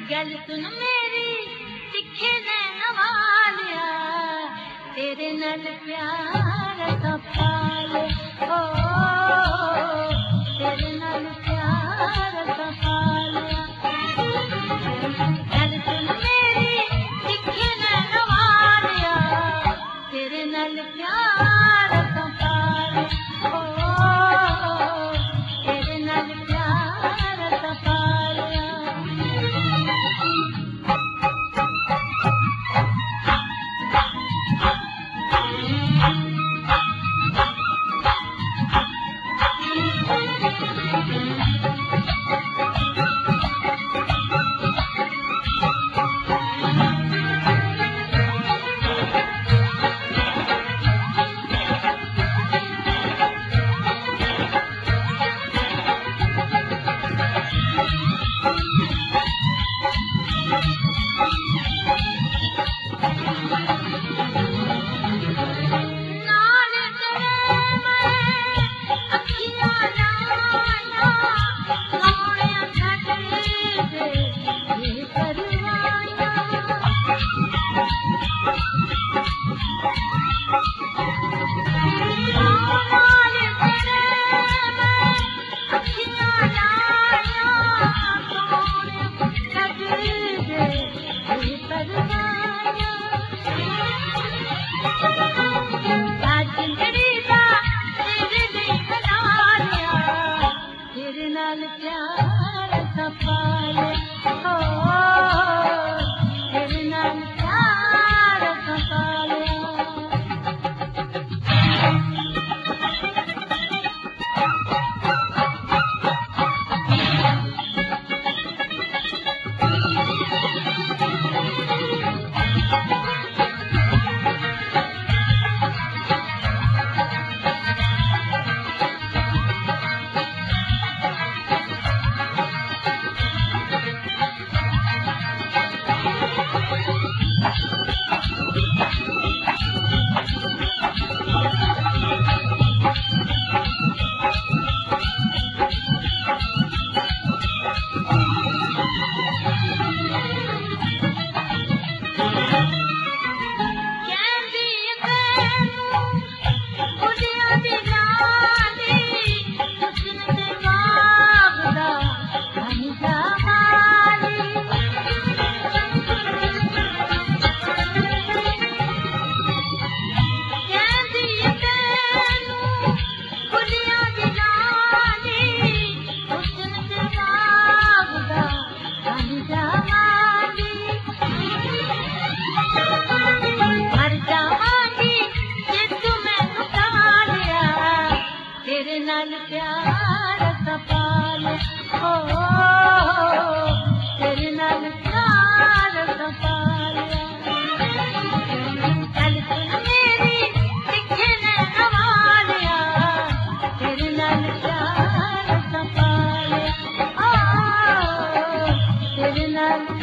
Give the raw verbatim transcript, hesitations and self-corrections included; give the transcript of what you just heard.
गल सुन मेरी तिखे नैन वालिया, तेरे नाल प्यार दा पाल, ओ तेरे नाल प्यार दा पाल। गल सुन मेरी तिखे नैन वालिया, तेरे नाल प्यार दा पाल, ओ तेरे नाल प्यार दा पाल। प्यार दा पाल, ओ तेरे नाल प्यार दा पाल। गल सुन मेरी तिखे नैन वालिया, तेरे नाल प्यार दा पाल, ओ तेरे नाल